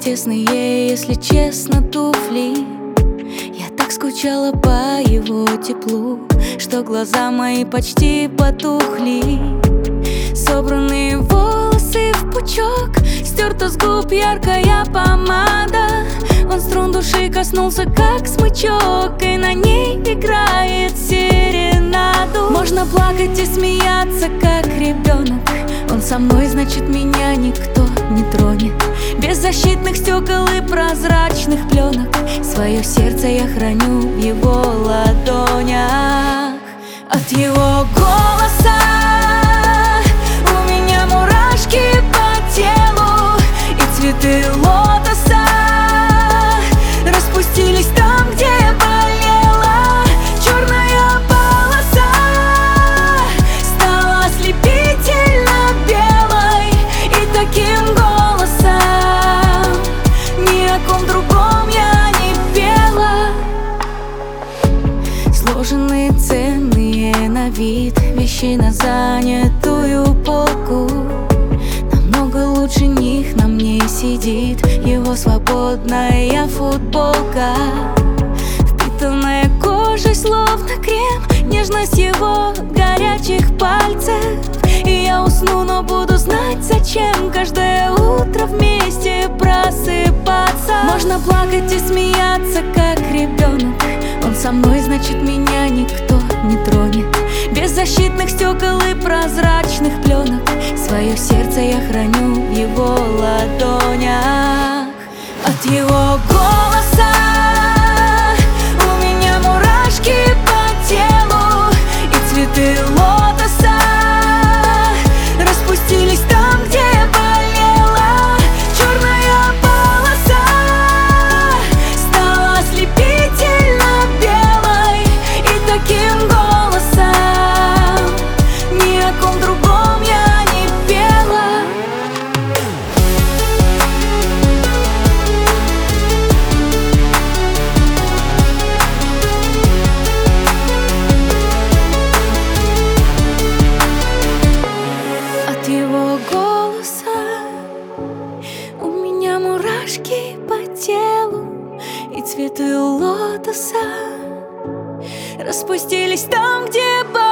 тесные, если честно, туфли. Я так скучала по его теплу, что глаза мои почти потухли. Собранные волосы в пучок, стерта с губ яркая помада. Он струн души коснулся, как смычок, и на ней играет серенаду. Можно плакать и смеяться, как ребенок. Он со мной, значит, меня никто не тронет. Без защитных стекол и прозрачных пленок свое сердце я храню в его ладонях. От его голоса у меня мурашки по телу, и цветы лотоса распустились там, где болела. Черная полоса стала ослепительно белой, и таким голосом ни о ком другом я не пела. Сложенные, ценные на вид вещи на занятую полку. Намного лучше них на мне сидит его свободная футболка, впитанная кожей словно крем, нежность его горячих пальцев. И я усну, но буду знать, зачем каждое утро вместе просыпаться. Можно плакать и смеяться, как ребенок. Он со мной, значит, меня никто не тронет. Без защитных стекол и прозрачных пленок свое сердце я храню в его ладонях. От его голоса у меня мурашки по телу, и цветы лотоса распустились там, где болела. Черная полоса стала ослепительно белой, и таким голосом ни о ком другом я не пела. От его голоса у меня мурашки по телу, и цветы лотоса распустились там, где болела.